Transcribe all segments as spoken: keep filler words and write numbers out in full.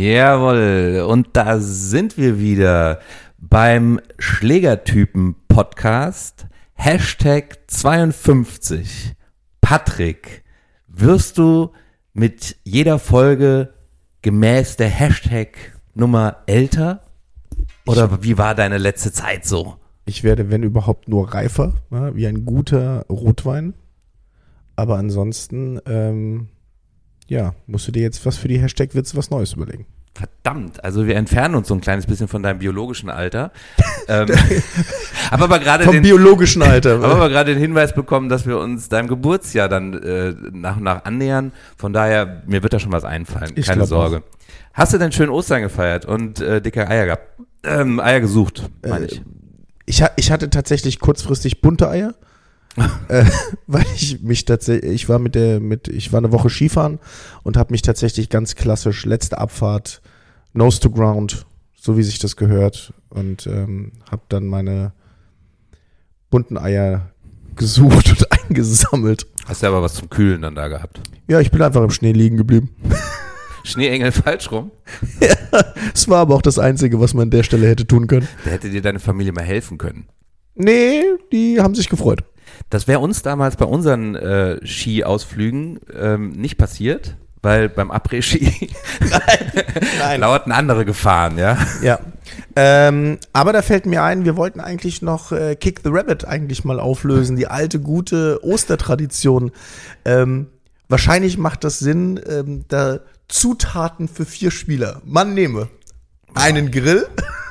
Jawohl, und da sind wir wieder beim Schlägertypen-Podcast, Hashtag zweiundfünfzig. Patrick, wirst du mit jeder Folge gemäß der Hashtag-Nummer älter? Oder ich, wie war deine letzte Zeit so? Ich werde, wenn überhaupt, nur reifer, ja, wie ein guter Rotwein. Aber ansonsten, ähm, ja, musst du dir jetzt was für die Hashtag-Witze was Neues überlegen. Verdammt, also wir entfernen uns so ein kleines bisschen von deinem biologischen Alter. ähm, aber aber gerade Vom den, biologischen Alter. Aber aber gerade den Hinweis bekommen, dass wir uns deinem Geburtsjahr dann äh, nach und nach annähern. Von daher, mir wird da schon was einfallen, ich keine Sorge. Auch. Hast du denn schön Ostern gefeiert und äh, dicke Eier gehabt? Ähm, Eier gesucht, meine ich. Äh, ich. Ich hatte tatsächlich kurzfristig bunte Eier. äh, weil ich mich tatsächlich, ich war mit der, mit, ich war eine Woche Skifahren und habe mich tatsächlich ganz klassisch, letzte Abfahrt, Nose to Ground, so wie sich das gehört, und ähm, habe dann meine bunten Eier gesucht und eingesammelt. Hast du aber was zum Kühlen dann da gehabt? Ja, ich bin einfach im Schnee liegen geblieben. Schneeengel falsch rum? Ja, es war aber auch das Einzige, was man an der Stelle hätte tun können. Da hätte dir deine Familie mal helfen können. Nee, die haben sich gefreut. Das wäre uns damals bei unseren äh, Ski-Ausflügen ähm, nicht passiert, weil beim Après-Ski nein, nein. lauerten andere Gefahren, ja. Ja, ähm, aber da fällt mir ein, wir wollten eigentlich noch äh, Kick the Rabbit eigentlich mal auflösen, die alte, gute Ostertradition. Ähm, wahrscheinlich macht das Sinn, ähm, da Zutaten für vier Spieler. Man nehme einen Grill,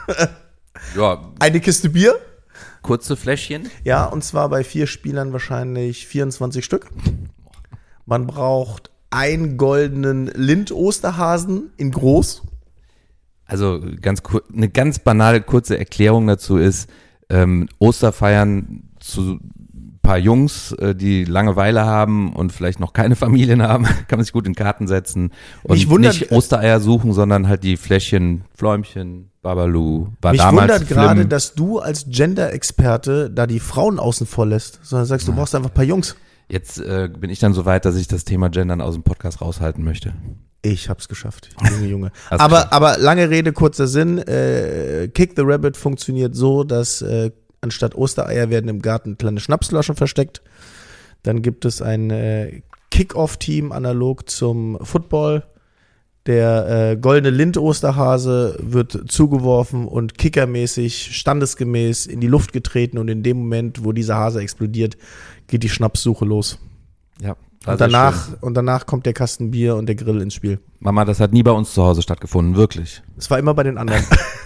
ja. eine Kiste Bier, kurze Fläschchen. Ja, und zwar bei vier Spielern wahrscheinlich vierundzwanzig Stück. Man braucht einen goldenen Lind-Osterhasen in groß. Also ganz eine ganz banale, kurze Erklärung dazu ist, ähm, Osterfeiern zu ein paar Jungs, äh, die Langeweile haben und vielleicht noch keine Familien haben, kann man sich gut in Karten setzen und Mich wundert, nicht Ostereier suchen, sondern halt die Fläschchen, Fläumchen, Babalu, war Mich damals wundert gerade, dass du als Gender-Experte da die Frauen außen vor lässt, sondern sagst, du brauchst einfach ein paar Jungs. Jetzt äh, bin ich dann so weit, dass ich das Thema Gendern aus dem Podcast raushalten möchte. Ich hab's geschafft, Junge, Junge. aber, aber lange Rede, kurzer Sinn, äh, Kick the Rabbit funktioniert so, dass äh, anstatt Ostereier werden im Garten kleine Schnapsflaschen versteckt. Dann gibt es ein äh, Kick-Off-Team analog zum Football. Der äh, goldene Lind-Osterhase wird zugeworfen und kickermäßig, standesgemäß in die Luft getreten, und in dem Moment, wo dieser Hase explodiert, geht die Schnappssuche los. Ja. Und danach, und danach kommt der Kasten Bier und der Grill ins Spiel. Mama, das hat nie bei uns zu Hause stattgefunden, wirklich. Es war immer bei den anderen.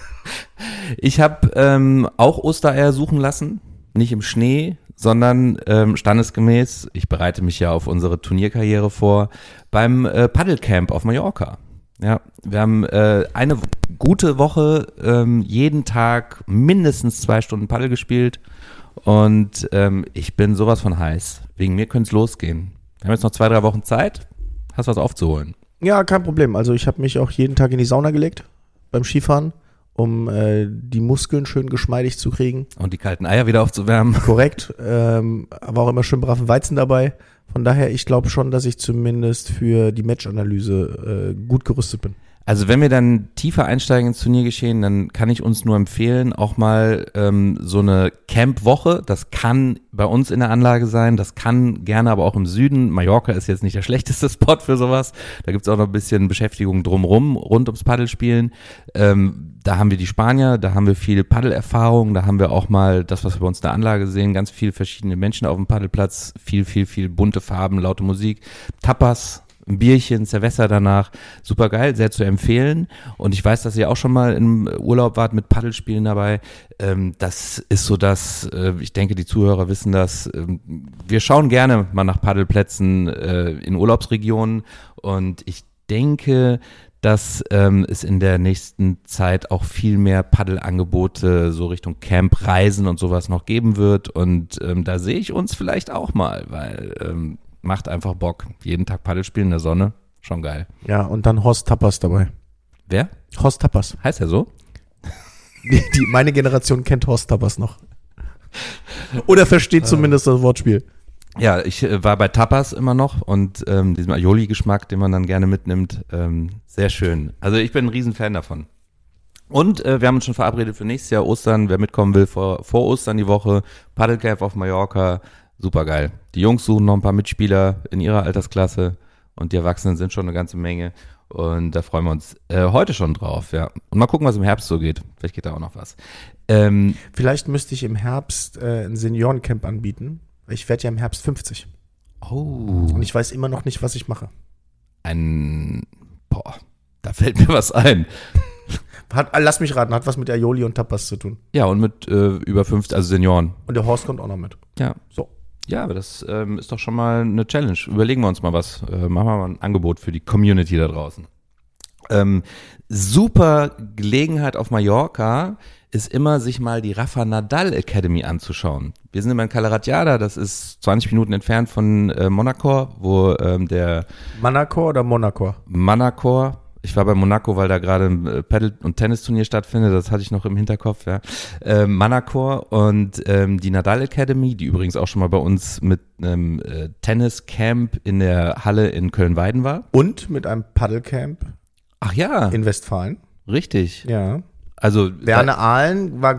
Ich habe ähm, auch Ostereier suchen lassen, nicht im Schnee, sondern ähm, standesgemäß, ich bereite mich ja auf unsere Turnierkarriere vor, beim äh, Paddelcamp auf Mallorca. Ja, wir haben äh, eine gute Woche, ähm, jeden Tag mindestens zwei Stunden Paddel gespielt, und ähm, ich bin sowas von heiß. Wegen mir könnte es losgehen. Wir haben jetzt noch zwei, drei Wochen Zeit, hast was aufzuholen. Ja, kein Problem. Also ich habe mich auch jeden Tag in die Sauna gelegt beim Skifahren, um äh, die Muskeln schön geschmeidig zu kriegen. Und die kalten Eier wieder aufzuwärmen. Korrekt, ähm, aber auch immer schön braven Weizen dabei. Von daher, ich glaube schon, dass ich zumindest für die Matchanalyse äh, gut gerüstet bin. Also wenn wir dann tiefer einsteigen ins Turniergeschehen, dann kann ich uns nur empfehlen, auch mal ähm, so eine Camp-Woche, das kann bei uns in der Anlage sein, das kann gerne aber auch im Süden. Mallorca ist jetzt nicht der schlechteste Spot für sowas, da gibt's auch noch ein bisschen Beschäftigung drumrum, rund ums Paddelspielen. Ähm, da haben wir die Spanier, da haben wir viel Paddelerfahrung, da haben wir auch mal das, was wir bei uns in der Anlage sehen, ganz viele verschiedene Menschen auf dem Paddelplatz, viel, viel, viel bunte Farben, laute Musik, Tapas, ein Bierchen, Cerveza danach, super geil, sehr zu empfehlen. Und ich weiß, dass ihr auch schon mal im Urlaub wart mit Paddelspielen dabei. Ähm, das ist so das, äh, ich denke, die Zuhörer wissen das. Ähm, wir schauen gerne mal nach Paddelplätzen äh, in Urlaubsregionen, und ich denke, dass ähm, es in der nächsten Zeit auch viel mehr Paddelangebote so Richtung Campreisen und sowas noch geben wird. Und ähm, da sehe ich uns vielleicht auch mal, weil ähm, macht einfach Bock. Jeden Tag Paddel spielen in der Sonne. Schon geil. Ja, und dann Horst Tappers dabei. Wer? Horst Tappers. Heißt er so? Die, die, meine Generation kennt Horst Tappers noch. Oder versteht zumindest das Wortspiel. Ja, ich äh, war bei Tapas immer noch und ähm, diesem Aioli-Geschmack, den man dann gerne mitnimmt, ähm, sehr schön. Also ich bin ein Riesenfan davon. Und äh, wir haben uns schon verabredet für nächstes Jahr Ostern. Wer mitkommen will, vor, vor Ostern die Woche, Paddelcamp auf Mallorca, super geil. Die Jungs suchen noch ein paar Mitspieler in ihrer Altersklasse und die Erwachsenen sind schon eine ganze Menge. Und da freuen wir uns äh, heute schon drauf, ja. Und mal gucken, was im Herbst so geht. Vielleicht geht da auch noch was. Ähm, Vielleicht müsste ich im Herbst äh, ein Seniorencamp anbieten. Ich werde ja im Herbst fünfzig. Oh. Und ich weiß immer noch nicht, was ich mache. Ein, boah, da fällt mir was ein. Hat, lass mich raten, hat was mit Aioli und Tapas zu tun. Ja, und mit äh, über fünfzig, also Senioren. Und der Horst kommt auch noch mit. Ja. So. Ja, aber das ähm, ist doch schon mal eine Challenge. Überlegen wir uns mal was. Äh, machen wir mal ein Angebot für die Community da draußen. Ähm, super Gelegenheit auf Mallorca ist immer, sich mal die Rafa Nadal Academy anzuschauen. Wir sind immer in Calaratiada, das ist zwanzig Minuten entfernt von äh, Manacor, wo ähm, der Manacor oder Monacor? Manacor, ich war bei Monaco, weil da gerade ein äh, Paddle- und Tennisturnier stattfindet, das hatte ich noch im Hinterkopf, ja. Äh, Manacor und ähm, die Nadal Academy, die übrigens auch schon mal bei uns mit einem äh, Tenniscamp in der Halle in Köln-Weiden war. Und mit einem Paddelcamp Ach ja, in Westfalen. richtig. Ja. Also Berne Ahlen war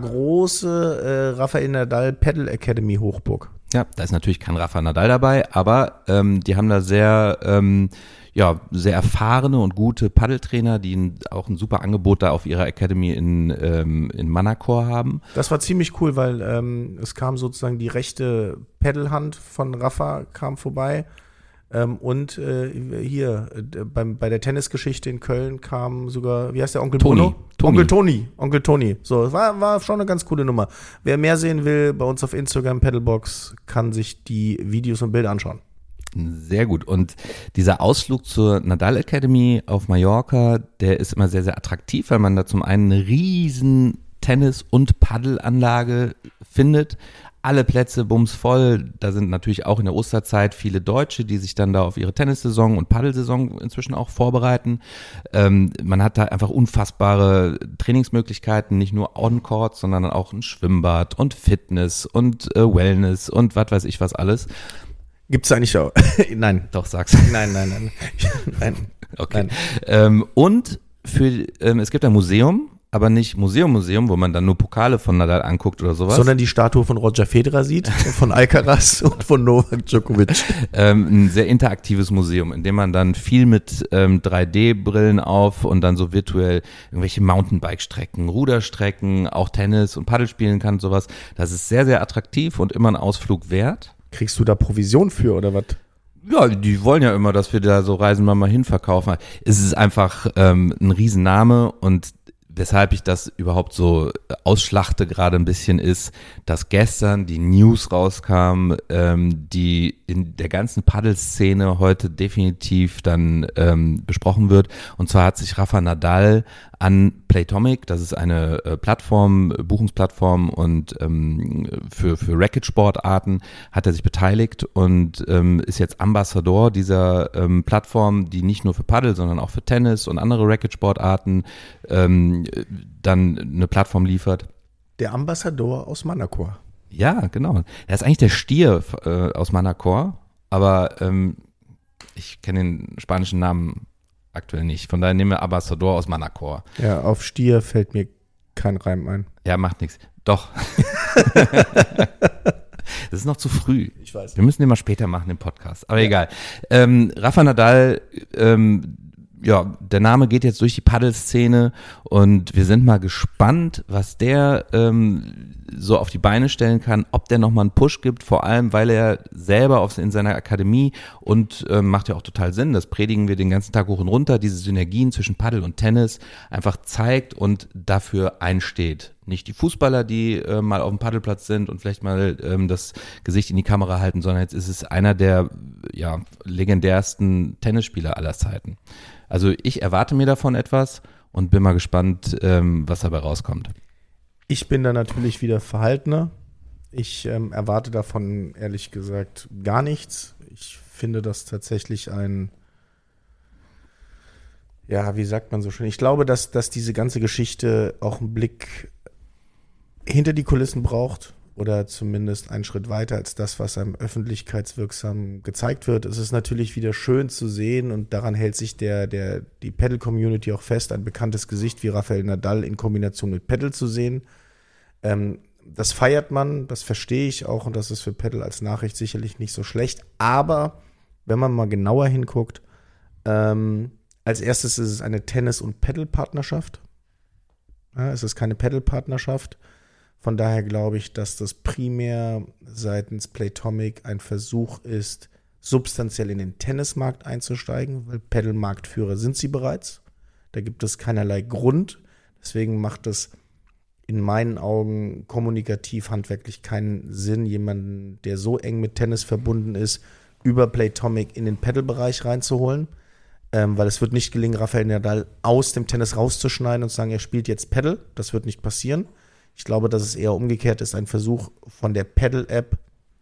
große äh, Rafael Nadal Paddle Academy Hochburg. ja, da ist natürlich kein Rafa Nadal dabei, aber ähm, die haben da sehr ähm, ja, sehr erfahrene und gute Paddeltrainer, die ein, auch ein super Angebot da auf ihrer Academy in, ähm, in Manacor haben. Das war ziemlich cool, weil ähm, es kam sozusagen die rechte Pedalhand von Rafa kam vorbei. Ähm, und äh, hier äh, beim, bei der Tennisgeschichte in Köln kam sogar, wie heißt der, Onkel Toni. Bruno? Toni. Onkel Toni. Onkel Toni. So, es war, war schon eine ganz coole Nummer. Wer mehr sehen will, bei uns auf Instagram, Paddlebox, kann sich die Videos und Bilder anschauen. Sehr gut. Und dieser Ausflug zur Nadal Academy auf Mallorca, der ist immer sehr, sehr attraktiv, weil man da zum einen eine riesen Tennis- und Paddelanlage findet. Alle Plätze bumsvoll. Da sind natürlich auch in der Osterzeit viele Deutsche, die sich dann da auf ihre Tennissaison und Paddelsaison inzwischen auch vorbereiten. Ähm, man hat da einfach unfassbare Trainingsmöglichkeiten, nicht nur on-court, sondern auch ein Schwimmbad und Fitness und äh, Wellness und was weiß ich was alles. Gibt's eigentlich auch? Nein. Doch, sag's. Nein, nein, nein. Nein. Okay. Nein. Ähm, und für ähm, es gibt ein Museum, aber nicht Museum, Museum, wo man dann nur Pokale von Nadal anguckt oder sowas. Sondern die Statue von Roger Federer sieht, von Alcaraz und von Novak Djokovic. Ähm, ein sehr interaktives Museum, in dem man dann viel mit ähm, drei D Brillen auf und dann so virtuell irgendwelche Mountainbike-Strecken, Ruderstrecken, auch Tennis und Paddel spielen kann und sowas. Das ist sehr, sehr attraktiv und immer ein Ausflug wert. Kriegst du da Provision für oder was? Ja, die wollen ja immer, dass wir da so Reisen mal, mal hinverkaufen. Es ist einfach ähm, ein Riesenname und weshalb ich das überhaupt so ausschlachte gerade ein bisschen ist, dass gestern die News rauskam, ähm, die in der ganzen Paddelszene heute definitiv dann ähm, besprochen wird. Und zwar hat sich Rafa Nadal an Playtomic, das ist eine äh, Plattform, Buchungsplattform und ähm, für für Racket-Sportarten, hat er sich beteiligt und ähm, ist jetzt Ambassador dieser ähm, Plattform, die nicht nur für Paddel, sondern auch für Tennis und andere Racket-Sportarten ähm, dann eine Plattform liefert. Der Ambassador aus Manacor. Ja, genau. Er ist eigentlich der Stier äh, aus Manacor, aber ähm, ich kenne den spanischen Namen aktuell nicht. Von daher nehmen wir Ambassador aus Manacor. Ja, auf Stier fällt mir kein Reim ein. Ja, macht nichts. Doch. Das ist noch zu früh. Ich weiß. Wir müssen den mal später machen, den Podcast. Aber ja. Egal. Ähm, Rafa Nadal, ähm, ja, der Name geht jetzt durch die Paddelszene und wir sind mal gespannt, was der ähm, so auf die Beine stellen kann, ob der nochmal einen Push gibt, vor allem, weil er selber auf, in seiner Akademie und ähm, macht ja auch total Sinn, das predigen wir den ganzen Tag hoch und runter, diese Synergien zwischen Paddel und Tennis einfach zeigt und dafür einsteht. Nicht die Fußballer, die äh, mal auf dem Paddelplatz sind und vielleicht mal ähm, das Gesicht in die Kamera halten, sondern jetzt ist es einer der ja, legendärsten Tennisspieler aller Zeiten. Also ich erwarte mir davon etwas und bin mal gespannt, ähm, was dabei rauskommt. Ich bin da natürlich wieder verhaltener. Ich ähm, erwarte davon ehrlich gesagt gar nichts. Ich finde das tatsächlich ein, ja, wie sagt man so schön? Ich glaube, dass, dass diese ganze Geschichte auch einen Blick hinter die Kulissen braucht. oder zumindest einen Schritt weiter als das, was einem öffentlichkeitswirksam gezeigt wird. Es ist natürlich wieder schön zu sehen und daran hält sich der, der, die Paddle-Community auch fest, ein bekanntes Gesicht wie Rafael Nadal in Kombination mit Paddle zu sehen. Ähm, das feiert man, das verstehe ich auch und das ist für Paddle als Nachricht sicherlich nicht so schlecht. Aber wenn man mal genauer hinguckt, ähm, als erstes ist es eine Tennis- und Paddle-Partnerschaft. Ja, es ist keine Paddle-Partnerschaft. Von daher glaube ich, dass das primär seitens Playtomic ein Versuch ist, substanziell in den Tennismarkt einzusteigen, weil Paddle-Marktführer sind sie bereits. Da gibt es keinerlei Grund. Deswegen macht es in meinen Augen kommunikativ, handwerklich keinen Sinn, jemanden, der so eng mit Tennis verbunden ist, über Playtomic in den Paddle-Bereich reinzuholen. Ähm, weil es wird nicht gelingen, Rafael Nadal aus dem Tennis rauszuschneiden und zu sagen, er spielt jetzt Paddle. Das wird nicht passieren. Ich glaube, dass es eher umgekehrt ist, ein Versuch von der Paddle-App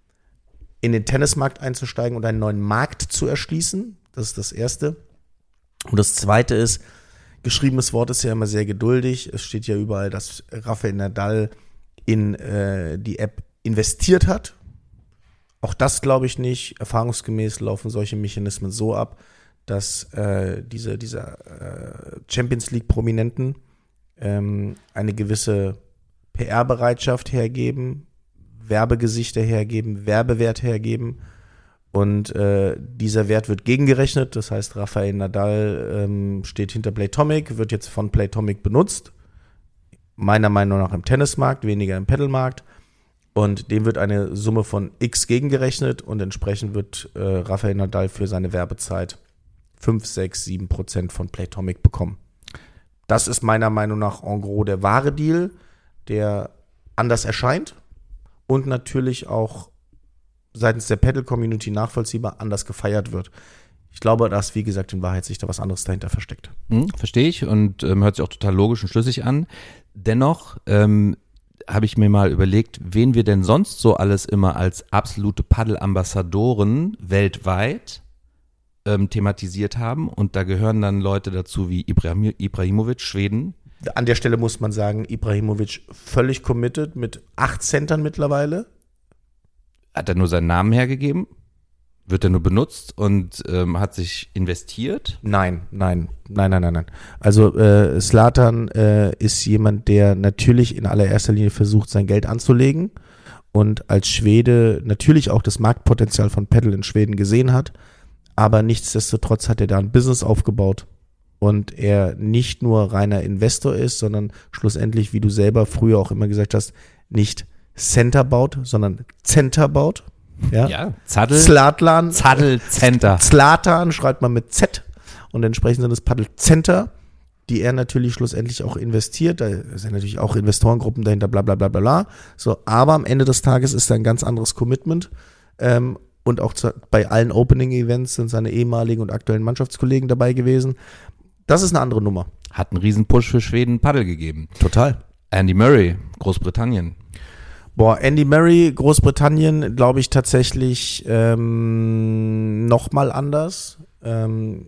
in den Tennismarkt einzusteigen und einen neuen Markt zu erschließen. Das ist das Erste. Und das Zweite ist, geschriebenes Wort ist ja immer sehr geduldig. Es steht ja überall, dass Rafael Nadal in äh, die App investiert hat. Auch das glaube ich nicht. Erfahrungsgemäß laufen solche Mechanismen so ab, dass äh, diese, diese äh, Champions League-Prominenten ähm, eine gewisse P R-Bereitschaft hergeben, Werbegesichter hergeben, Werbewert hergeben und äh, dieser Wert wird gegengerechnet. Das heißt, Rafael Nadal ähm, steht hinter Playtomic, wird jetzt von Playtomic benutzt, meiner Meinung nach im Tennismarkt, weniger im Paddlemarkt. Und dem wird eine Summe von X gegengerechnet und entsprechend wird äh, Rafael Nadal für seine Werbezeit fünf, sechs, sieben Prozent von Playtomic bekommen. Das ist meiner Meinung nach en gros der wahre Deal, der anders erscheint und natürlich auch seitens der Paddle-Community nachvollziehbar anders gefeiert wird. Ich glaube, dass, wie gesagt, in Wahrheit sich da was anderes dahinter versteckt. Hm, verstehe ich und ähm, hört sich auch total logisch und schlüssig an. Dennoch ähm, habe ich mir mal überlegt, wen wir denn sonst so alles immer als absolute Paddle-Ambassadoren weltweit ähm, thematisiert haben. Und da gehören dann Leute dazu wie Ibrahim, Ibrahimovic, Schweden. An der Stelle muss man sagen, Ibrahimovic völlig committed mit acht Centern mittlerweile. Hat er nur seinen Namen hergegeben? Wird er nur benutzt und ähm, hat sich investiert? Nein, nein, nein, nein, nein, nein. Also äh, Zlatan äh, ist jemand, der natürlich in allererster Linie versucht, sein Geld anzulegen und als Schwede natürlich auch das Marktpotenzial von Paddle in Schweden gesehen hat, aber nichtsdestotrotz hat er da ein Business aufgebaut und er nicht nur reiner Investor ist, sondern schlussendlich, wie du selber früher auch immer gesagt hast, nicht Center baut, sondern Center baut. Ja, ja Zadel, Zlatan, Zadel, Center. Zlatan schreibt man mit Z und entsprechend sind es Paddle Center, die er natürlich schlussendlich auch investiert. Da sind natürlich auch Investorengruppen dahinter, bla bla bla bla bla. So, aber am Ende des Tages ist da ein ganz anderes Commitment. Ähm, und auch zu, bei allen Opening-Events sind seine ehemaligen und aktuellen Mannschaftskollegen dabei gewesen. Das ist eine andere Nummer. Hat einen riesen Push für Schweden Paddel gegeben. Total. Andy Murray, Großbritannien. Boah, Andy Murray, Großbritannien, glaube ich tatsächlich ähm, nochmal anders. Ähm,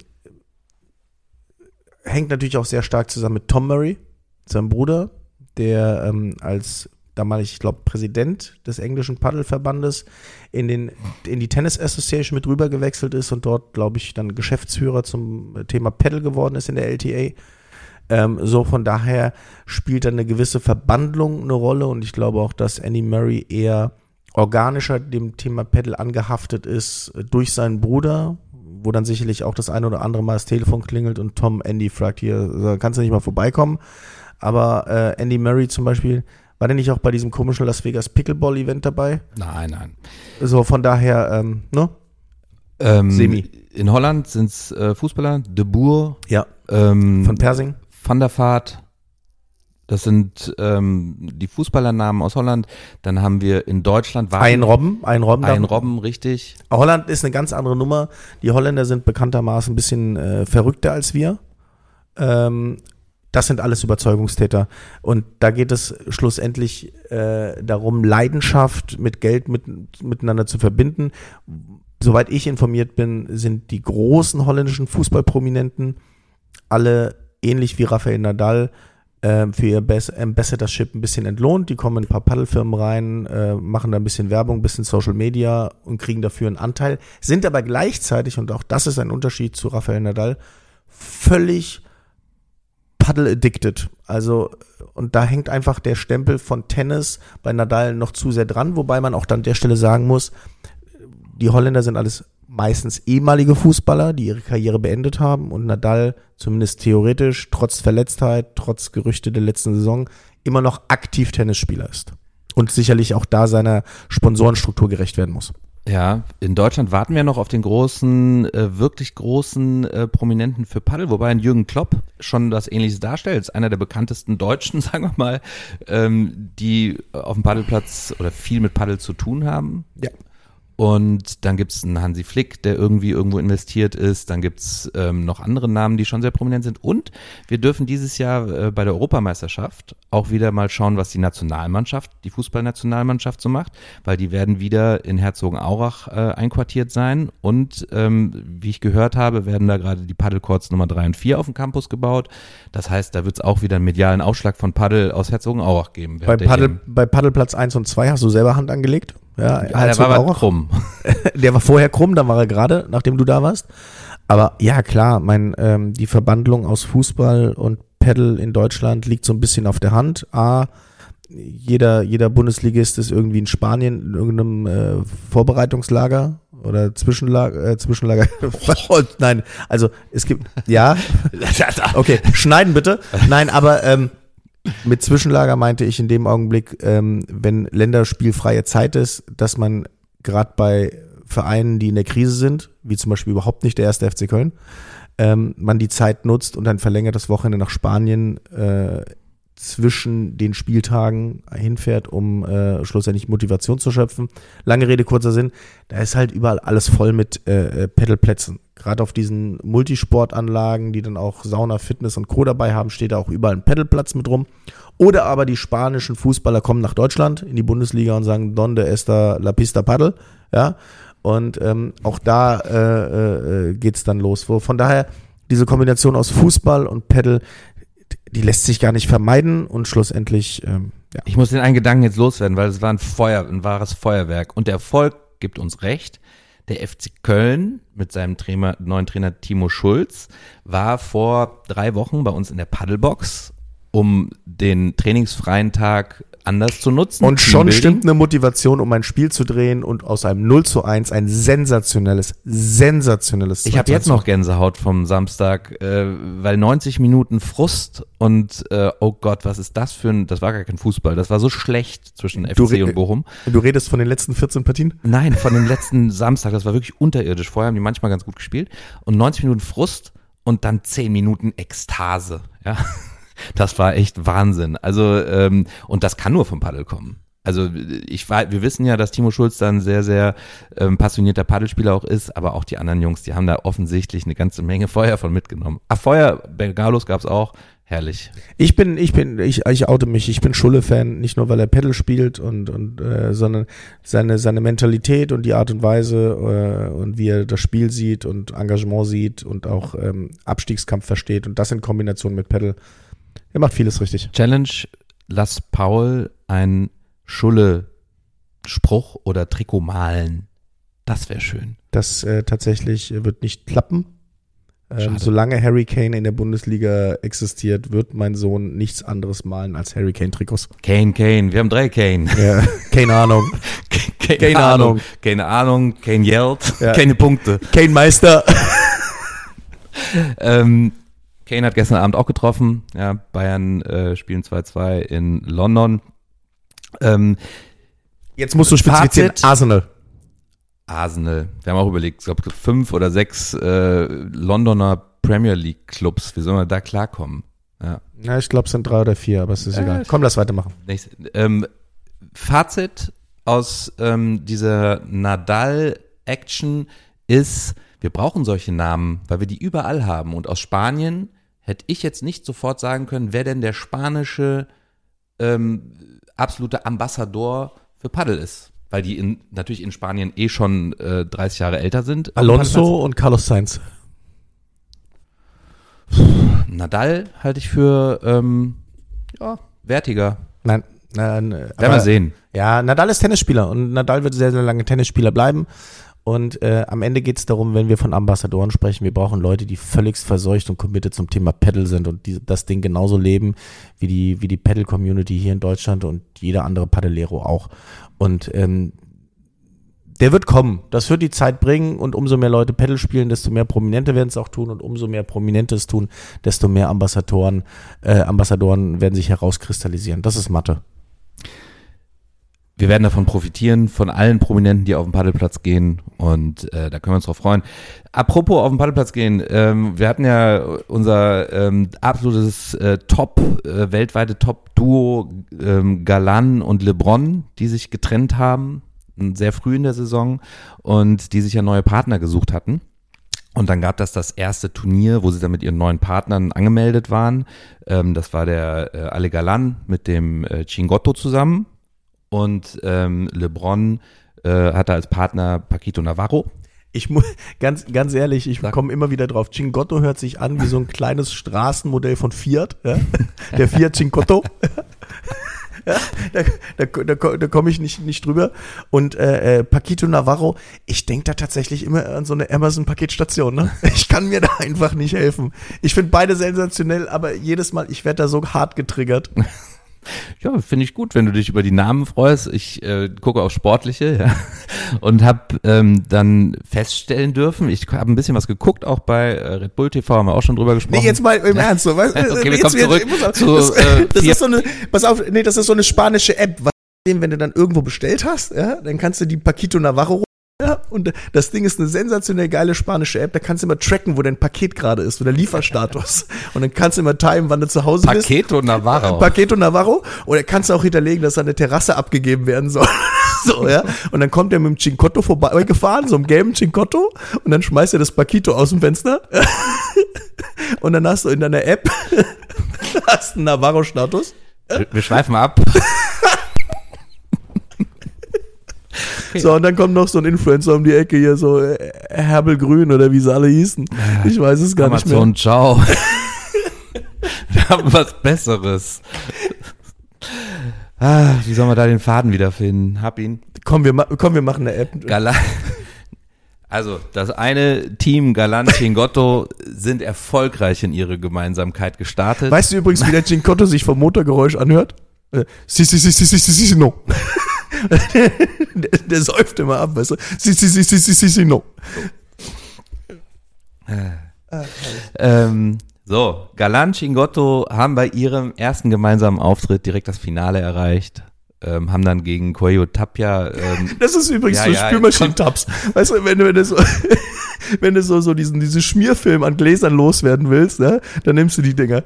hängt natürlich auch sehr stark zusammen mit Tom Murray, seinem Bruder, der ähm, als damals, ich glaube, Präsident des englischen Paddelverbandes in den in die Tennis Association mit rüber gewechselt ist und dort, glaube ich, dann Geschäftsführer zum Thema Paddle geworden ist in der L T A. Ähm, so von daher spielt dann eine gewisse Verbandlung eine Rolle und ich glaube auch, dass Andy Murray eher organischer dem Thema Paddle angehaftet ist durch seinen Bruder, wo dann sicherlich auch das eine oder andere Mal das Telefon klingelt und Tom Andy fragt, hier, kannst du nicht mal vorbeikommen? Aber äh, Andy Murray zum Beispiel, war der nicht auch bei diesem komischen Las Vegas Pickleball-Event dabei? Nein, nein. So von daher, ähm, ne? Ähm, Semi. In Holland sind es äh, Fußballer, De Boer, Ja, ähm, von Persing. Van der Vaart, das sind ähm, die Fußballernamen aus Holland. Dann haben wir in Deutschland Ein Robben, ein Robben. Ein Robben, richtig. Holland ist eine ganz andere Nummer. Die Holländer sind bekanntermaßen ein bisschen äh, verrückter als wir. Ähm, das sind alles Überzeugungstäter. Und da geht es schlussendlich äh, darum, Leidenschaft mit Geld mit, miteinander zu verbinden. Soweit ich informiert bin, sind die großen holländischen Fußballprominenten alle ähnlich wie Rafael Nadal äh, für ihr Bas- Ambassadorship ein bisschen entlohnt. Die kommen in ein paar Paddelfirmen rein, äh, machen da ein bisschen Werbung, ein bisschen Social Media und kriegen dafür einen Anteil, sind aber gleichzeitig, und auch das ist ein Unterschied zu Rafael Nadal, völlig Paddle-addicted. Also, und da hängt einfach der Stempel von Tennis bei Nadal noch zu sehr dran, wobei man auch dann an der Stelle sagen muss, die Holländer sind alles meistens ehemalige Fußballer, die ihre Karriere beendet haben, und Nadal zumindest theoretisch, trotz Verletztheit, trotz Gerüchte der letzten Saison, immer noch aktiv Tennisspieler ist. Und sicherlich auch da seiner Sponsorenstruktur gerecht werden muss. Ja, in Deutschland warten wir noch auf den großen, äh, wirklich großen äh, Prominenten für Paddel, wobei ein Jürgen Klopp schon das Ähnliches darstellt. Ist einer der bekanntesten Deutschen, sagen wir mal, ähm, die auf dem Paddelplatz oder viel mit Paddel zu tun haben. Ja. Und dann gibt's einen Hansi Flick, der irgendwie irgendwo investiert ist. Dann gibt's ähm, noch andere Namen, die schon sehr prominent sind. Und wir dürfen dieses Jahr äh, bei der Europameisterschaft auch wieder mal schauen, was die Nationalmannschaft, die Fußballnationalmannschaft so macht, weil die werden wieder in Herzogenaurach äh, einquartiert sein. Und ähm, wie ich gehört habe, werden da gerade die Paddelcourts Nummer drei und vier auf dem Campus gebaut. Das heißt, da wird's auch wieder einen medialen Ausschlag von Paddel aus Herzogenaurach geben. Bei, Paddel, bei Paddelplatz eins und zwei hast du selber Hand angelegt? Ja, ja, der war aber krumm. Der war vorher krumm, dann war er gerade, nachdem du da warst. Aber ja, klar, mein, ähm, die Verbandlung aus Fußball und Paddle in Deutschland liegt so ein bisschen auf der Hand. A, jeder, jeder Bundesligist ist irgendwie in Spanien in irgendeinem äh, Vorbereitungslager oder Zwischenlager, äh, Zwischenlager. Oh, nein, also es gibt, ja, okay, schneiden bitte. Nein, aber ähm, mit Zwischenlager meinte ich in dem Augenblick, ähm, wenn länderspielfreie Zeit ist, dass man gerade bei Vereinen, die in der Krise sind, wie zum Beispiel überhaupt nicht der erste F C Köln, ähm, man die Zeit nutzt und ein verlängertes Wochenende nach Spanien äh, zwischen den Spieltagen hinfährt, um äh, schlussendlich Motivation zu schöpfen. Lange Rede, kurzer Sinn, da ist halt überall alles voll mit äh, Paddelplätzen. Gerade auf diesen Multisportanlagen, die dann auch Sauna, Fitness und Co. dabei haben, steht da auch überall ein Paddelplatz mit rum. Oder aber die spanischen Fußballer kommen nach Deutschland in die Bundesliga und sagen, Donde esta la pista paddle, ja. Und ähm, auch da äh, äh, geht's dann los. Wo, von daher, diese Kombination aus Fußball und Paddle, die lässt sich gar nicht vermeiden und schlussendlich, ähm, ja. Ich muss den einen Gedanken jetzt loswerden, weil es war ein Feuer, ein wahres Feuerwerk. Und der Erfolg gibt uns recht. Der F C Köln mit seinem Trainer, neuen Trainer Timo Schulz war vor drei Wochen bei uns in der Paddlebox, um den trainingsfreien Tag anders zu nutzen. Und schon stimmt eine Motivation, um ein Spiel zu drehen und aus einem null zu eins ein sensationelles, sensationelles Ich habe jetzt noch Gänsehaut vom Samstag, äh, weil neunzig Minuten Frust und äh, oh Gott, was ist das für ein, das war gar kein Fußball, das war so schlecht zwischen F C und Bochum. Du redest von den letzten vierzehn Partien? Nein, von dem letzten Samstag, das war wirklich unterirdisch. Vorher haben die manchmal ganz gut gespielt und neunzig Minuten Frust und dann zehn Minuten Ekstase, ja. Das war echt Wahnsinn. Also, ähm, und das kann nur vom Paddel kommen. Also, ich war, wir wissen ja, dass Timo Schulz dann sehr, sehr ähm, passionierter Paddelspieler auch ist, aber auch die anderen Jungs, die haben da offensichtlich eine ganze Menge Feuer von mitgenommen. Ach, Feuer, Bengalos gab's auch. Herrlich. Ich bin, ich bin, ich, ich oute mich. Ich bin Schulle-Fan, nicht nur weil er Paddle spielt und und, äh, sondern seine seine Mentalität und die Art und Weise äh, und wie er das Spiel sieht und Engagement sieht und auch ähm, Abstiegskampf versteht und das in Kombination mit Paddle. Er macht vieles richtig. Challenge, lass Paul ein Schulle-Spruch oder Trikot malen. Das wäre schön. Das äh, tatsächlich wird nicht klappen. Ähm, solange Harry Kane in der Bundesliga existiert, wird mein Sohn nichts anderes malen als Harry Kane-Trikots. Kane, Kane. Wir haben drei Kane. Ja, keine Ahnung. Keine, keine Ahnung. Ahnung. Keine Ahnung. Kane yellt. Ja. Keine Punkte. Kane Meister. ähm, Kane hat gestern Abend auch getroffen. Ja, Bayern äh, spielen zwei zwei in London. Ähm, Jetzt musst du spezifizieren. Fazit, Arsenal. Arsenal. Wir haben auch überlegt, ich glaube fünf oder sechs äh, Londoner Premier League Clubs. Wie sollen wir da klarkommen? Ja, ja ich glaube es sind drei oder vier, aber es ist äh, egal. Komm, lass weitermachen. Nächste, ähm, Fazit aus ähm, dieser Nadal-Action ist, wir brauchen solche Namen, weil wir die überall haben. Und aus Spanien hätte ich jetzt nicht sofort sagen können, wer denn der spanische ähm, absolute Ambassador für Paddel ist. Weil die in, natürlich in Spanien eh schon äh, dreißig Jahre älter sind. Alonso und Carlos Sainz. Nadal halte ich für ähm, Ja, wertiger. Nein, nein. Werden wir sehen. Ja, Nadal ist Tennisspieler und Nadal wird sehr, sehr lange Tennisspieler bleiben. Und äh, am Ende geht es darum, wenn wir von Ambassadoren sprechen, wir brauchen Leute, die völlig verseucht und committed zum Thema Paddle sind und die, das Ding genauso leben wie die, wie die Paddle-Community hier in Deutschland und jeder andere Paddlero auch. Und ähm, der wird kommen, das wird die Zeit bringen und umso mehr Leute Paddle spielen, desto mehr Prominente werden es auch tun und umso mehr Prominente es tun, desto mehr Ambassadoren, äh, Ambassadoren werden sich herauskristallisieren. Das ist Mathe. Wir werden davon profitieren, von allen Prominenten, die auf den Paddelplatz gehen und äh, da können wir uns drauf freuen. Apropos auf den Paddelplatz gehen, ähm, wir hatten ja unser ähm, absolutes äh, Top, äh, weltweite Top-Duo ähm, Galan und LeBron, die sich getrennt haben, sehr früh in der Saison und die sich ja neue Partner gesucht hatten. Und dann gab das das erste Turnier, wo sie dann mit ihren neuen Partnern angemeldet waren. Ähm, das war der äh, Ale Galan mit dem äh, Chingotto zusammen. Und ähm, LeBron äh, hatte als Partner Paquito Navarro. Ich muss, ganz, ganz ehrlich, ich komme immer wieder drauf. Chingotto hört sich an wie so ein kleines Straßenmodell von Fiat. Ja? Der Fiat Chingotto. Ja, da da, da, da komme ich nicht, nicht drüber. Und äh, Paquito Navarro, ich denke da tatsächlich immer an so eine Amazon-Paketstation. Ne? Ich kann mir da einfach nicht helfen. Ich finde beide sensationell, aber jedes Mal, ich werde da so hart getriggert. Ja, finde ich gut, wenn du dich über die Namen freust. Ich äh, gucke auf Sportliche, ja, und habe ähm, dann feststellen dürfen, ich habe ein bisschen was geguckt, auch bei äh, Red Bull T V, haben wir auch schon drüber gesprochen. Nee, jetzt mal im Ernst, so, weißt, okay, wir jetzt, kommen zurück jetzt, zu, das, äh, das ist so eine, pass auf, nee, das ist so eine spanische App, wenn du dann irgendwo bestellt hast, ja, dann kannst du die Paquito Navarro. Ja, und das Ding ist eine sensationell geile spanische App, da kannst du immer tracken, wo dein Paket gerade ist, wo der Lieferstatus. Und dann kannst du immer timen, wann du zu Hause bist. Paquito Navarro. Paquito Navarro. Oder kannst du auch hinterlegen, dass an der Terrasse abgegeben werden soll. So, ja. Und dann kommt er mit dem Chingotto vorbeigefahren, so einem gelben Chingotto, und dann schmeißt er das Paquito aus dem Fenster. Und dann hast du in deiner App hast einen Navarro-Status. Wir, wir schweifen ab. Okay. So, und dann kommt noch so ein Influencer um die Ecke hier, so äh, Herbel Grün oder wie sie alle hießen. Ich weiß es gar Amazon, nicht mehr. Ciao. Wir haben was Besseres. Ah, wie sollen wir da den Faden wiederfinden? Hab ihn. Komm, wir, ma- komm, wir machen eine App. Galan. Also, das eine Team, Galan, Chingotto, sind erfolgreich in ihre Gemeinsamkeit gestartet. Weißt du übrigens, wie der Chingotto sich vom Motorgeräusch anhört? Si, si, si, si, si, si, si, no. der, der säuft immer ab, weißt du? Si, si, si, si, si, si, si, no. Ähm, so, Galan, Chingotto haben bei ihrem ersten gemeinsamen Auftritt direkt das Finale erreicht. Ähm, haben dann gegen Cuello Tapia. Ähm, das ist übrigens ja, so ja, Spülmaschinen-Tabs. Weißt du, wenn du, wenn du so, wenn du so, so diesen, diesen Schmierfilm an Gläsern loswerden willst, ne, dann nimmst du die Dinger.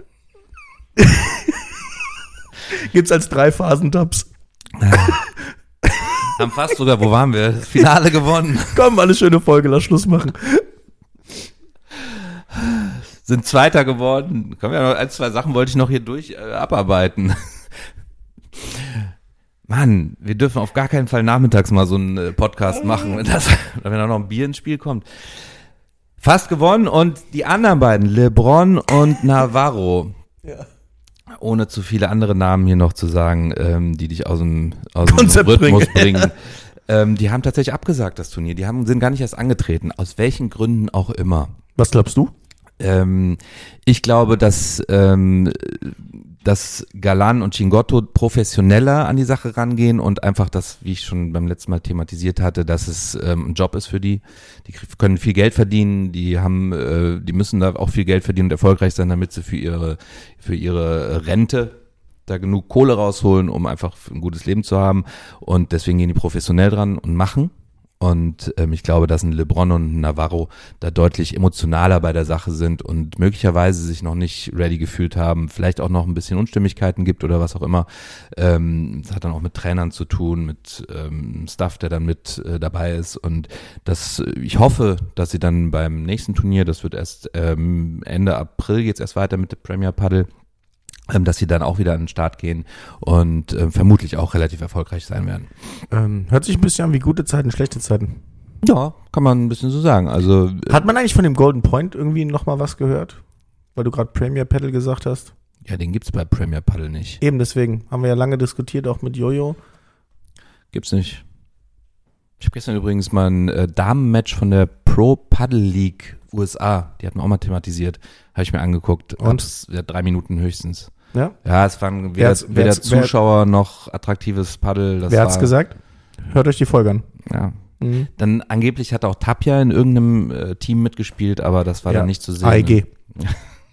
Gibt's als Drei-Phasen-Tabs. Haben fast sogar, wo waren wir? Das Finale gewonnen. Komm, eine schöne Folge, lass Schluss machen. Sind Zweiter geworden. Komm, ja, noch ein, zwei Sachen wollte ich noch hier durch äh, abarbeiten. Mann, wir dürfen auf gar keinen Fall nachmittags mal so einen äh, Podcast machen, wenn, das, wenn da noch ein Bier ins Spiel kommt. Fast gewonnen und die anderen beiden, LeBron und Navarro. Ja. Ohne zu viele andere Namen hier noch zu sagen, ähm, die dich aus dem, aus dem Rhythmus bringen. bringen. Ähm, die haben tatsächlich abgesagt, das Turnier. Die haben, sind gar nicht erst angetreten. Aus welchen Gründen auch immer. Was glaubst du? Ähm, ich glaube, dass, ähm, dass Galan und Chingotto professioneller an die Sache rangehen und einfach das, wie ich schon beim letzten Mal thematisiert hatte, dass es ähm, ein Job ist für die. Die können viel Geld verdienen, die haben, äh, die müssen da auch viel Geld verdienen und erfolgreich sein, damit sie für ihre, für ihre Rente da genug Kohle rausholen, um einfach ein gutes Leben zu haben. Und deswegen gehen die professionell dran und machen. Und ähm, ich glaube, dass ein LeBron und ein Navarro da deutlich emotionaler bei der Sache sind und möglicherweise sich noch nicht ready gefühlt haben, vielleicht auch noch ein bisschen Unstimmigkeiten gibt oder was auch immer. Ähm, das hat dann auch mit Trainern zu tun, mit ähm, Staff, der dann mit äh, dabei ist. Und das, ich hoffe, dass sie dann beim nächsten Turnier, das wird erst ähm, Ende April, geht's erst weiter mit der Premier Padel, dass sie dann auch wieder an den Start gehen und äh, vermutlich auch relativ erfolgreich sein werden. Ähm, hört sich ein bisschen an wie gute Zeiten, schlechte Zeiten. Ja, kann man ein bisschen so sagen. Also hat man eigentlich von dem Golden Point irgendwie nochmal was gehört? Weil du gerade Premier Padel gesagt hast. Ja, den gibt's bei Premier Paddle nicht. Eben, deswegen haben wir ja lange diskutiert, auch mit Jojo. Gibt's nicht. Ich habe gestern übrigens mal ein äh, Damenmatch von der Pro Paddle League U S A, die hatten wir auch mal thematisiert, habe ich mir angeguckt. Und? Ja, drei Minuten höchstens. Ja? Ja, es waren weder, Wer's, weder wer's, Zuschauer wer, noch attraktives Paddel. Das wer war, hat's gesagt? Hört euch die Folge an. Ja. Mhm. Dann angeblich hat auch Tapia in irgendeinem äh, Team mitgespielt, aber das war ja. dann nicht zu sehen. A E G. Ne?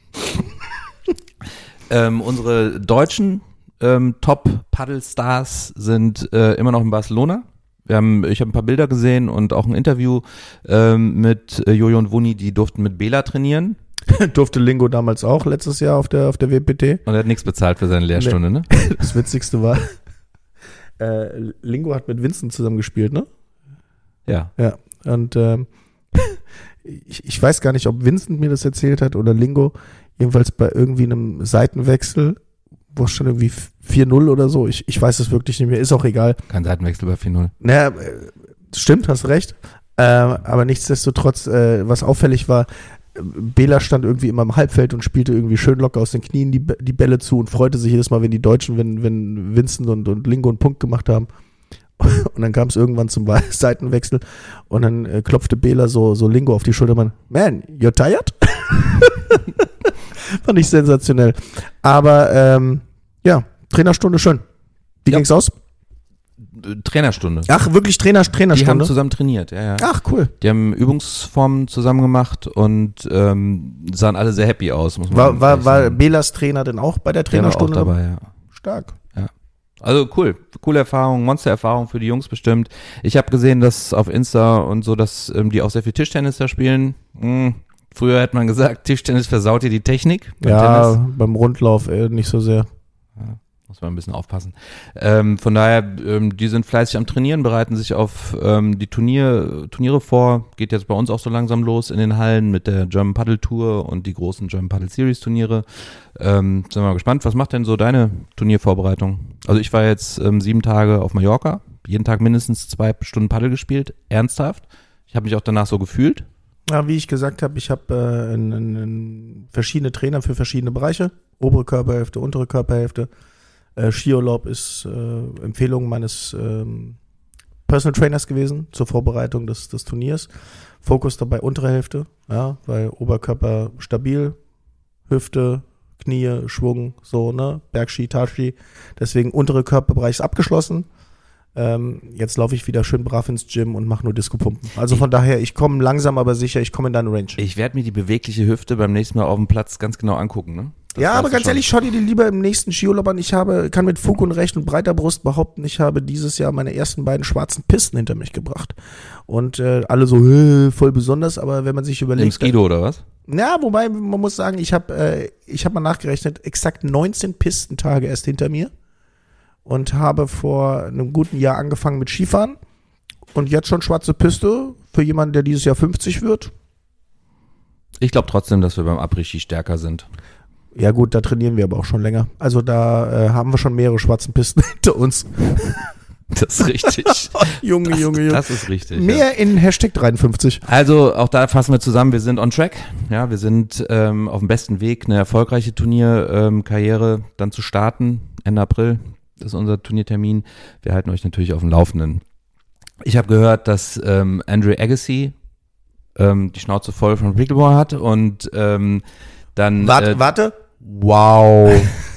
ähm, unsere deutschen ähm, Top-Paddle-Stars sind äh, immer noch in Barcelona. Wir haben, ich habe ein paar Bilder gesehen und auch ein Interview ähm, mit äh, Jojo und Wuni, die durften mit Bela trainieren. Durfte Lingo damals auch letztes Jahr auf der auf der W P T. Und er hat nichts bezahlt für seine Lehrstunde, ne? Das Witzigste war, äh, Lingo hat mit Vincent zusammen gespielt, ne? Ja. Ja, und ähm, ich, ich weiß gar nicht, ob Vincent mir das erzählt hat oder Lingo, jedenfalls bei irgendwie einem Seitenwechsel, wo es schon irgendwie vier null oder so, ich, ich weiß es wirklich nicht mehr, ist auch egal. Kein Seitenwechsel bei vier null. Naja, stimmt, hast recht, äh, aber nichtsdestotrotz, äh, was auffällig war, Bela stand irgendwie immer im Halbfeld und spielte irgendwie schön locker aus den Knien die, die Bälle zu und freute sich jedes Mal, wenn die Deutschen, wenn, wenn Vincent und, und Lingo einen Punkt gemacht haben. Und dann kam es irgendwann zum Seitenwechsel und dann äh, klopfte Bela so, so Lingo auf die Schulter, man, man, you're tired? Fand ich sensationell. Aber ähm, ja, Trainerstunde schön. Wie ja. ging's aus? Trainerstunde. Ach, wirklich Trainer, Trainerstunde? Die haben zusammen trainiert, ja, ja. Ach, cool. Die haben Übungsformen zusammen gemacht und ähm, sahen alle sehr happy aus, muss man war, war, war Belas Trainer denn auch bei der Trainerstunde? Der war auch dabei, ja. Stark. Ja. Also cool, coole Erfahrung, Monster-Erfahrung für die Jungs bestimmt. Ich habe gesehen, dass auf Insta und so, dass ähm, die auch sehr viel Tischtennis da spielen. Hm. Früher hätte man gesagt, Tischtennis versaut dir die Technik. Beim ja, Tennis. Beim Rundlauf äh, nicht so sehr. Ja. Muss man ein bisschen aufpassen. Ähm, von daher, ähm, die sind fleißig am Trainieren, bereiten sich auf ähm, die Turnier, Turniere vor. Geht jetzt bei uns auch so langsam los in den Hallen mit der German Paddle Tour und die großen German Paddle Series Turniere. Ähm, sind wir mal gespannt. Was macht denn so deine Turniervorbereitung? Also ich war jetzt ähm, sieben Tage auf Mallorca, jeden Tag mindestens zwei Stunden Paddel gespielt, ernsthaft. Ich habe mich auch danach so gefühlt. Ja, wie ich gesagt habe, ich habe äh, in, in, in verschiedene Trainer für verschiedene Bereiche. Obere Körperhälfte, untere Körperhälfte. Äh, Skiurlaub ist äh, Empfehlung meines ähm, Personal Trainers gewesen zur Vorbereitung des, des Turniers. Fokus dabei untere Hälfte, ja, weil Oberkörper stabil, Hüfte, Knie, Schwung, so, ne, Bergski, Talski. Deswegen untere Körperbereich ist abgeschlossen. Ähm, jetzt laufe ich wieder schön brav ins Gym und mache nur Disco-Pumpen. Also von daher, ich komme langsam, aber sicher, ich komme in deine Range. Ich werde mir die bewegliche Hüfte beim nächsten Mal auf dem Platz ganz genau angucken, ne? Das ja, aber ganz ehrlich, schau dir die lieber im nächsten Skiurlaub an. Ich habe, kann mit Fug und Recht und breiter Brust behaupten, ich habe dieses Jahr meine ersten beiden schwarzen Pisten hinter mich gebracht. Und äh, alle so, äh, voll besonders, aber wenn man sich überlegt. Im Skido oder was? Ja, wobei, man muss sagen, ich habe äh, ich hab mal nachgerechnet, exakt neunzehn Pistentage erst hinter mir und habe vor einem guten Jahr angefangen mit Skifahren und jetzt schon schwarze Piste für jemanden, der dieses Jahr fünfzig wird. Ich glaube trotzdem, dass wir beim Après-Ski stärker sind. Ja gut, da trainieren wir aber auch schon länger. Also da äh, haben wir schon mehrere schwarzen Pisten hinter uns. Das ist richtig. Junge, das, Junge, Junge. Das ist richtig. Mehr ja. in Hashtag dreiundfünfzig. Also auch da fassen wir zusammen, wir sind on track. Ja, wir sind ähm, auf dem besten Weg, eine erfolgreiche Turnierkarriere ähm, dann zu starten. Ende April ist unser Turniertermin. Wir halten euch natürlich auf dem Laufenden. Ich habe gehört, dass ähm, Andre Agassi ähm, die Schnauze voll von Pickleball hat und ähm, dann Warte, äh, warte. Wow.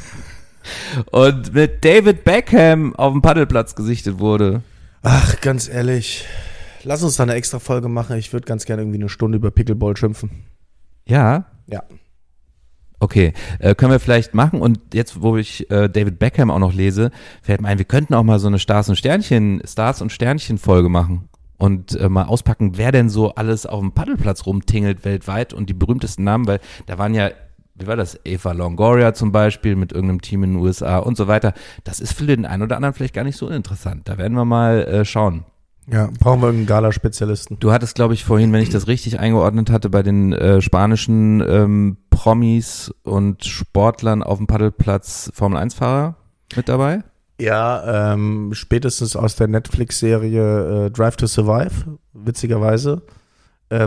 Und mit David Beckham auf dem Paddelplatz gesichtet wurde. Ach, ganz ehrlich. Lass uns da eine extra Folge machen. Ich würde ganz gerne irgendwie eine Stunde über Pickleball schimpfen. Ja? Ja. Okay, äh, können wir vielleicht machen. Und jetzt, wo ich äh, David Beckham auch noch lese, fällt mir ein, wir könnten auch mal so eine Stars und Sternchen, Stars und Sternchen Folge machen. Und äh, mal auspacken, wer denn so alles auf dem Paddelplatz rumtingelt weltweit und die berühmtesten Namen, weil da waren ja, wie war das, Eva Longoria zum Beispiel mit irgendeinem Team in den U S A und so weiter. Das ist für den einen oder anderen vielleicht gar nicht so interessant. Da werden wir mal äh, schauen. Ja, brauchen wir irgendeinen Gala-Spezialisten. Du hattest, glaube ich, vorhin, wenn ich das richtig eingeordnet hatte, bei den äh, spanischen ähm, Promis und Sportlern auf dem Paddelplatz Formel eins Fahrer mit dabei? Ja, ähm, spätestens aus der Netflix-Serie äh, Drive to Survive, witzigerweise. Ähm,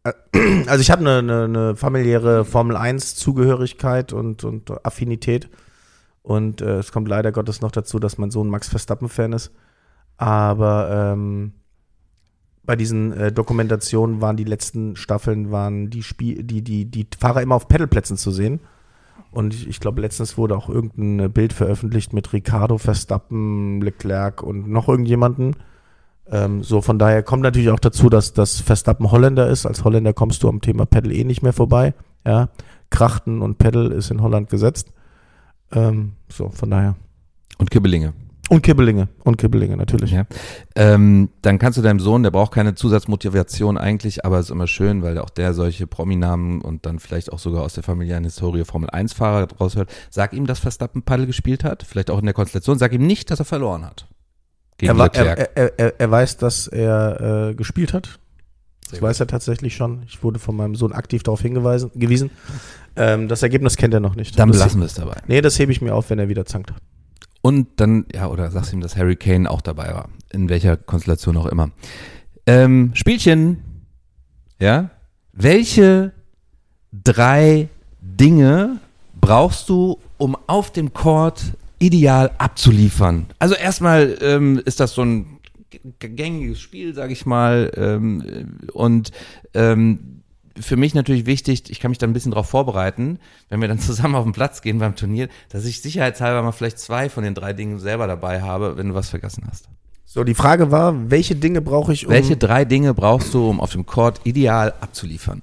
Also ich habe eine, eine, eine familiäre Formel eins Zugehörigkeit und, und Affinität. Und äh, es kommt leider Gottes noch dazu, dass mein Sohn Max Verstappen-Fan ist. Aber ähm, bei diesen äh, Dokumentationen waren die letzten Staffeln, waren die, Spiel, die, die, die Fahrer immer auf Pedalplätzen zu sehen. Und ich, ich glaube, letztens wurde auch irgendein Bild veröffentlicht mit Ricardo, Verstappen, Leclerc und noch irgendjemanden. Ähm, so, von daher kommt natürlich auch dazu, dass, dass Verstappen Holländer ist. Als Holländer kommst du am Thema Pedal eh nicht mehr vorbei. Ja, Krachten und Pedal ist in Holland gesetzt. Ähm, so, von daher. Und Kibbelinge. Und Kibbelinge. Und Kibbelinge, natürlich. Ja. Ähm, dann kannst du deinem Sohn, der braucht keine Zusatzmotivation eigentlich, aber es ist immer schön, weil auch der solche Prominamen und dann vielleicht auch sogar aus der familiären Historie Formel eins Fahrer raushört. Sag ihm, dass Verstappen Paddel gespielt hat, vielleicht auch in der Konstellation. Sag ihm nicht, dass er verloren hat. Er, war, er, er, er, er weiß, dass er äh, gespielt hat. Das weiß er tatsächlich schon. Ich wurde von meinem Sohn aktiv darauf hingewiesen. Gewiesen. Ähm, das Ergebnis kennt er noch nicht. Dann das lassen wir es dabei. Nee, das hebe ich mir auf, wenn er wieder zankt. Und dann, ja, oder sagst ihm, dass Harry Kane auch dabei war. In welcher Konstellation auch immer. Ähm, Spielchen. Ja. Welche drei Dinge brauchst du, um auf dem Court ideal abzuliefern? Also erstmal ähm, ist das so ein gängiges Spiel, sage ich mal, ähm, und ähm, für mich natürlich wichtig, ich kann mich da ein bisschen drauf vorbereiten, wenn wir dann zusammen auf den Platz gehen beim Turnier, dass ich sicherheitshalber mal vielleicht zwei von den drei Dingen selber dabei habe, wenn du was vergessen hast. So, die Frage war, welche Dinge brauche ich, um... Welche drei Dinge brauchst du, um auf dem Court ideal abzuliefern?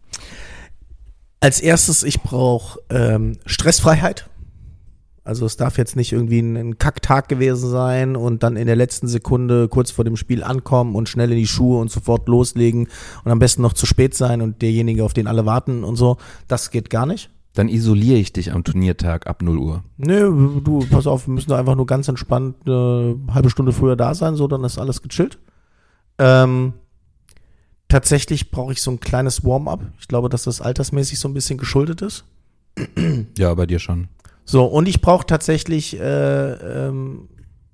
Als erstes, ich brauche ähm, Stressfreiheit. Also es darf jetzt nicht irgendwie ein, ein Kacktag gewesen sein und dann in der letzten Sekunde kurz vor dem Spiel ankommen und schnell in die Schuhe und sofort loslegen und am besten noch zu spät sein und derjenige, auf den alle warten und so. Das geht gar nicht. Dann isoliere ich dich am Turniertag ab null Uhr. Nö, du, pass auf, wir müssen einfach nur ganz entspannt eine halbe Stunde früher da sein, so, dann ist alles gechillt. Ähm, tatsächlich brauche ich so ein kleines Warm-up. Ich glaube, dass das altersmäßig so ein bisschen geschuldet ist. Ja, bei dir schon. So, und ich brauche tatsächlich, äh, ähm,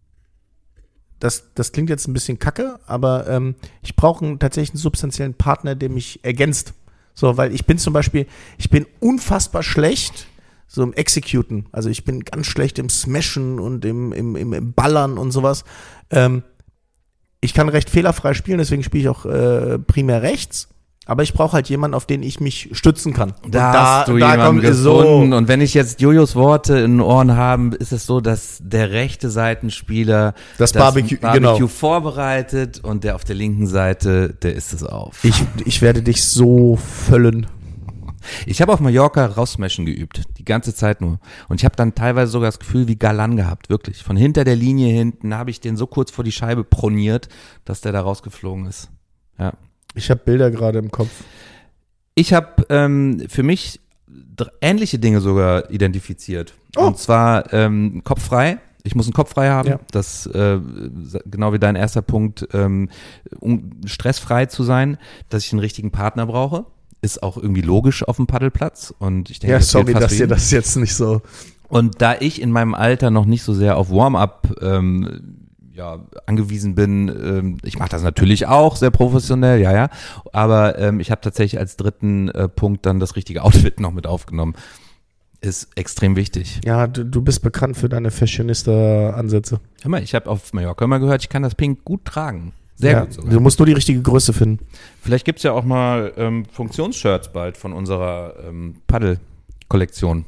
das, das klingt jetzt ein bisschen kacke, aber ähm, ich brauche einen, tatsächlich einen substanziellen Partner, der mich ergänzt. So, weil ich bin zum Beispiel, ich bin unfassbar schlecht so im Executen. Also ich bin ganz schlecht im Smashen und im, im, im, im Ballern und sowas. Ähm, ich kann recht fehlerfrei spielen, deswegen spiele ich auch äh, primär rechts. Aber ich brauche halt jemanden, auf den ich mich stützen kann. Und da, da hast du da jemanden gefunden. So. Und wenn ich jetzt Jojos Worte in den Ohren habe, ist es so, dass der rechte Seitenspieler das, das Barbecue, Barbecue genau. vorbereitet und der auf der linken Seite, der isst es auf. Ich, ich werde dich so füllen. Ich habe auf Mallorca raussmashen geübt, die ganze Zeit nur. Und ich habe dann teilweise sogar das Gefühl wie Galan gehabt, wirklich. Von hinter der Linie hinten habe ich den so kurz vor die Scheibe proniert, dass der da rausgeflogen ist. Ja. Ich habe Bilder gerade im Kopf. Ich habe ähm, für mich dr- ähnliche Dinge sogar identifiziert. Oh. Und zwar ähm, Kopf frei. Ich muss einen Kopf frei haben. Ja. Das äh, genau wie dein erster Punkt, ähm, um stressfrei zu sein, dass ich einen richtigen Partner brauche. Ist auch irgendwie logisch auf dem Paddelplatz. Und ich denke, ja, das sorry, dass dir das jetzt nicht so. Und da ich in meinem Alter noch nicht so sehr auf Warm-up ähm, ja, angewiesen bin, ähm, ich mache das natürlich auch sehr professionell, ja, ja, aber ähm, ich habe tatsächlich als dritten äh, Punkt dann das richtige Outfit noch mit aufgenommen. Ist extrem wichtig. Ja, du, du bist bekannt für deine Fashionista-Ansätze. Hör mal, ich habe auf Mallorca immer gehört, ich kann das Pink gut tragen. Sehr ja, gut sogar. Du musst nur die richtige Größe finden. Vielleicht gibt's ja auch mal ähm, Funktionsshirts bald von unserer ähm, Paddel-Kollektion.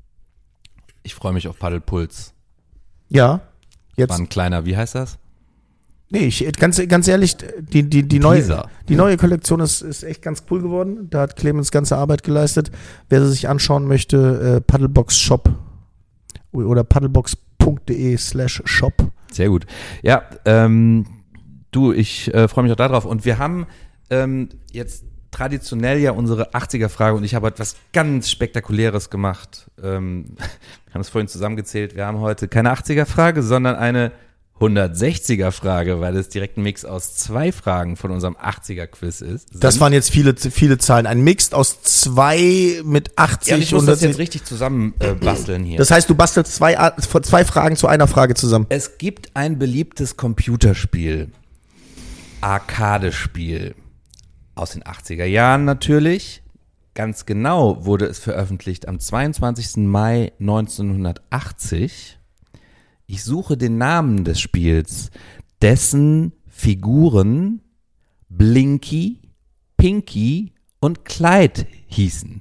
Ich freue mich auf Paddelpuls. Ja. Jetzt. War ein kleiner, wie heißt das? Nee, ich, ganz, ganz ehrlich, die, die, die, neue, die neue Kollektion ist, ist echt ganz cool geworden. Da hat Clemens ganze Arbeit geleistet. Wer sie sich anschauen möchte, äh, Paddlebox Shop oder paddlebox.de slash shop. Sehr gut. Ja, ähm, du, ich äh, freue mich auch darauf. Und wir haben ähm, jetzt traditionell ja unsere achtziger-Frage und ich habe etwas ganz Spektakuläres gemacht. Ähm, wir haben es vorhin zusammengezählt. Wir haben heute keine achtziger-Frage, sondern eine hundertsechziger-Frage, weil es direkt ein Mix aus zwei Fragen von unserem achtziger-Quiz ist. Das waren jetzt viele, viele Zahlen. Ein Mix aus zwei mit achtzig. Ja, ich muss das jetzt richtig zusammen äh, basteln hier. Das heißt, du bastelst zwei, zwei Fragen zu einer Frage zusammen. Es gibt ein beliebtes Computerspiel, Arcade-Spiel, Aus den achtziger Jahren natürlich. Ganz genau wurde es veröffentlicht am zweiundzwanzigsten Mai neunzehnhundertachtzig. Ich suche den Namen des Spiels, dessen Figuren Blinky, Pinky und Clyde hießen.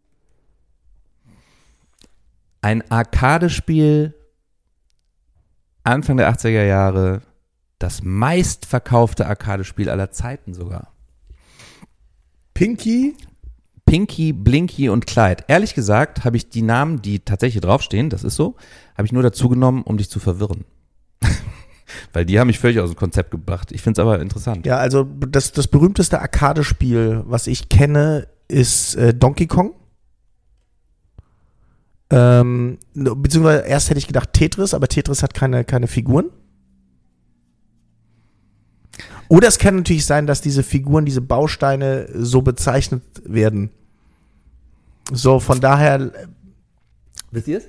Ein Arcade-Spiel Anfang der achtziger Jahre, das meistverkaufte Arcade-Spiel aller Zeiten sogar. Pinky? Pinky, Blinky und Clyde. Ehrlich gesagt habe ich die Namen, die tatsächlich draufstehen, das ist so, habe ich nur dazu genommen, um dich zu verwirren. Weil die haben mich völlig aus dem Konzept gebracht. Ich finde es aber interessant. Ja, also das, das berühmteste Arcade-Spiel, was ich kenne, ist äh, Donkey Kong. Ähm, beziehungsweise erst hätte ich gedacht Tetris, aber Tetris hat keine, keine Figuren. Oder es kann natürlich sein, dass diese Figuren, diese Bausteine so bezeichnet werden. So, von daher. Wisst ihr es?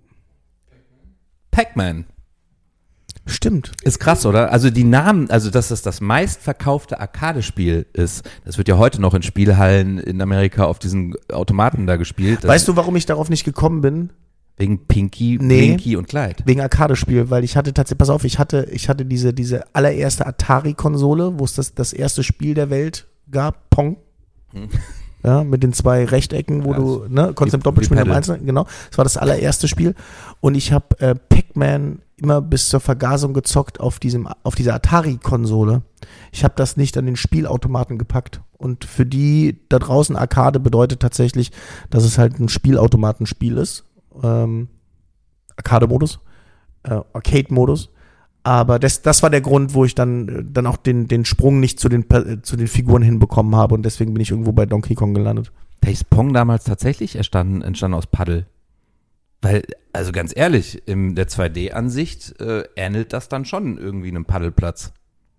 Pac-Man. Stimmt. Ist krass, oder? Also die Namen, also dass es das meistverkaufte Arcade-Spiel ist, das wird ja heute noch in Spielhallen in Amerika auf diesen Automaten da gespielt. Weißt du, warum ich darauf nicht gekommen bin? Wegen Pinky, nee, Blinky und Clyde. Wegen Arcade-Spiel, weil ich hatte tatsächlich, pass auf, ich hatte, ich hatte diese, diese allererste Atari-Konsole, wo es das, das erste Spiel der Welt gab, Pong. Hm. Ja, mit den zwei Rechtecken, wo ja, du, ne, konntest im Doppelspiel im Einzelnen, genau. Das war das allererste Spiel. Und ich habe äh, Pac-Man immer bis zur Vergasung gezockt auf diesem, auf dieser Atari-Konsole. Ich habe das nicht an den Spielautomaten gepackt. Und für die da draußen Arcade bedeutet tatsächlich, dass es halt ein Spielautomatenspiel ist. Ähm, Arcade-Modus, äh, Arcade-Modus. Aber das, das war der Grund, wo ich dann, dann auch den, den Sprung nicht zu den, zu den Figuren hinbekommen habe und deswegen bin ich irgendwo bei Donkey Kong gelandet. Ist Pong damals tatsächlich entstanden, entstanden aus Paddel? Weil, also ganz ehrlich, in der zwei D-Ansicht äh, ähnelt das dann schon irgendwie einem Paddelplatz.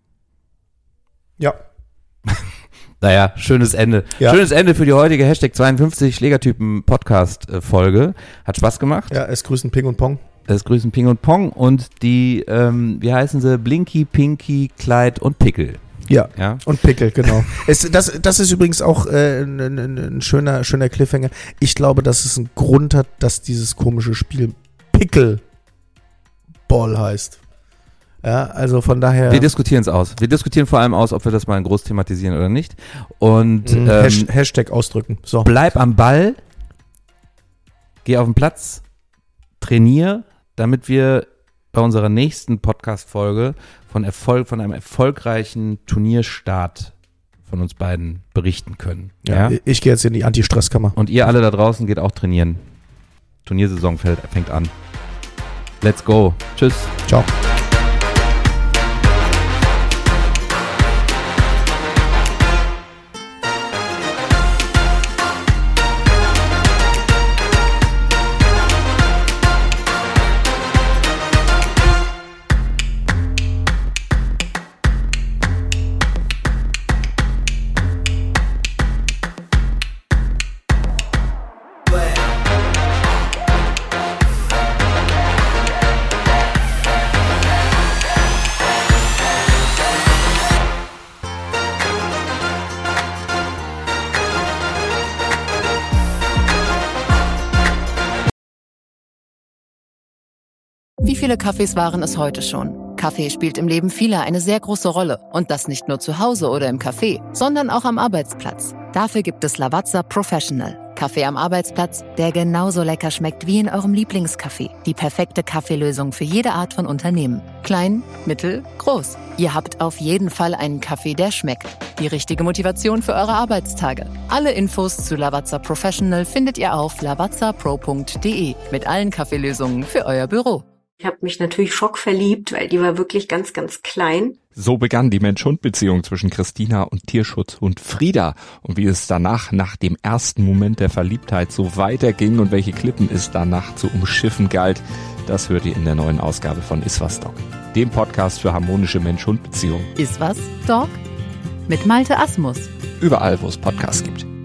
Ja. Naja, schönes Ende. Ja. Schönes Ende für die heutige Hashtag zweiundfünfzig Schlägertypen-Podcast-Folge. Hat Spaß gemacht. Ja, es grüßen Ping und Pong. Es grüßen Ping und Pong und die, ähm, wie heißen sie? Blinky, Pinky, Clyde und Pickel. Ja, ja? Und Pickel, genau. es, das, das ist übrigens auch äh, ein, ein, ein schöner, schöner Cliffhanger. Ich glaube, dass es einen Grund hat, dass dieses komische Spiel Pickleball heißt. Ja, also von daher. Wir diskutieren es aus. Wir diskutieren vor allem aus, ob wir das mal groß thematisieren oder nicht. Und mhm, ähm, Hashtag ausdrücken. So. Bleib am Ball, geh auf den Platz, trainier, damit wir bei unserer nächsten Podcast-Folge von Erfolg, von einem erfolgreichen Turnierstart von uns beiden berichten können. Ja, ja? Ich gehe jetzt in die Anti-Stress-Kammer. Und ihr alle da draußen geht auch trainieren. Turniersaison fällt, fängt an. Let's go. Tschüss. Ciao. Wie viele Kaffees waren es heute schon? Kaffee spielt im Leben vieler eine sehr große Rolle. Und das nicht nur zu Hause oder im Café, sondern auch am Arbeitsplatz. Dafür gibt es Lavazza Professional. Kaffee am Arbeitsplatz, der genauso lecker schmeckt wie in eurem Lieblingscafé. Die perfekte Kaffeelösung für jede Art von Unternehmen. Klein, mittel, groß. Ihr habt auf jeden Fall einen Kaffee, der schmeckt. Die richtige Motivation für eure Arbeitstage. Alle Infos zu Lavazza Professional findet ihr auf lavazza pro punkt de mit allen Kaffeelösungen für euer Büro. Ich habe mich natürlich schockverliebt, weil die war wirklich ganz, ganz klein. So begann die Mensch-Hund-Beziehung zwischen Christina und Tierschutzhund Frieda. Und wie es danach, nach dem ersten Moment der Verliebtheit, so weiterging und welche Klippen es danach zu umschiffen galt, das hört ihr in der neuen Ausgabe von Iswas Dog, dem Podcast für harmonische Mensch-Hund-Beziehungen. Iswas Dog? Mit Malte Asmus. Überall, wo es Podcasts gibt.